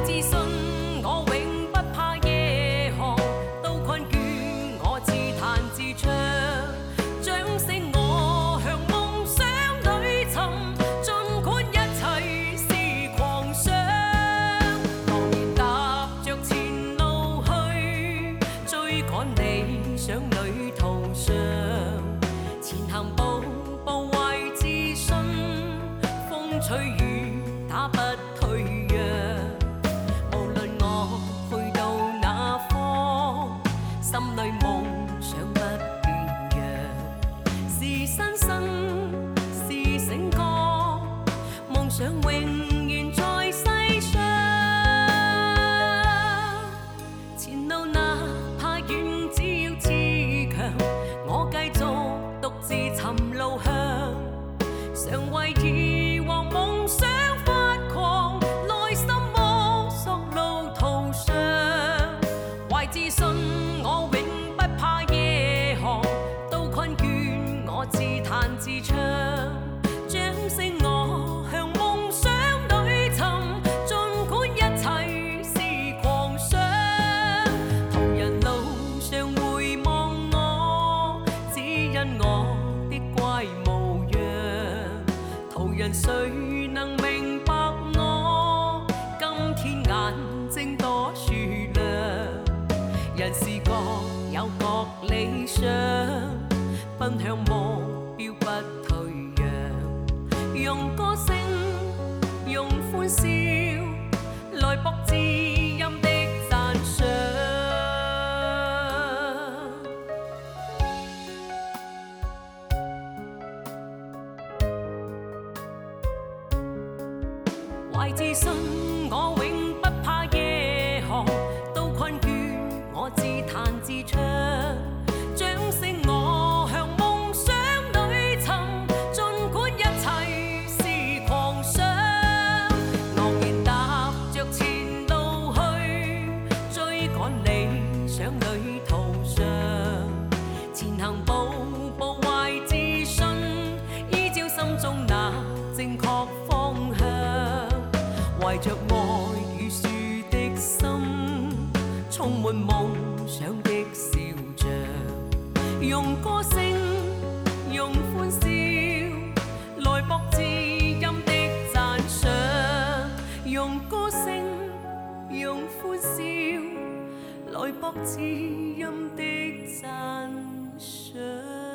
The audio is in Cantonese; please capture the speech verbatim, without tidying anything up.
自信我永不怕夜航，都困倦我自彈自唱，掌聲我向夢想裏尋，儘管一切是狂想，茫然踏着前路去，追趕理想旅途上，前行步步懷自信，風吹雨打不退讓，無論我去到哪方，心裏夢想不變樣，是新生是醒覺，夢想永遠在世上，前路哪怕遠，只要自強，我繼續獨自尋路向，常為以往夢想發狂，內心摸索路途上，懷自信我永不怕夜航，都困倦我自彈自唱，掌聲我向夢想裏尋，儘管一切是狂想，途人路上回望我，只因我的乖模樣，途人誰能明白我？今天眼睛多雪亮，人是各有各理想，奔向目標不退讓，用歌聲用歡笑來博知音的讚賞。懷自信我永不怕夜航，都困倦我自彈自唱，掌聲我向夢想裏尋，儘管一切是狂想，昂然踏着前路去，追趕理想旅途上，前行步步懷自信，依照心中那正確方向，懷着愛與樹的心，充滿夢想的笑像，用歌聲用歡笑來博知音的讚賞，用歌聲用歡笑來博知音的讚賞。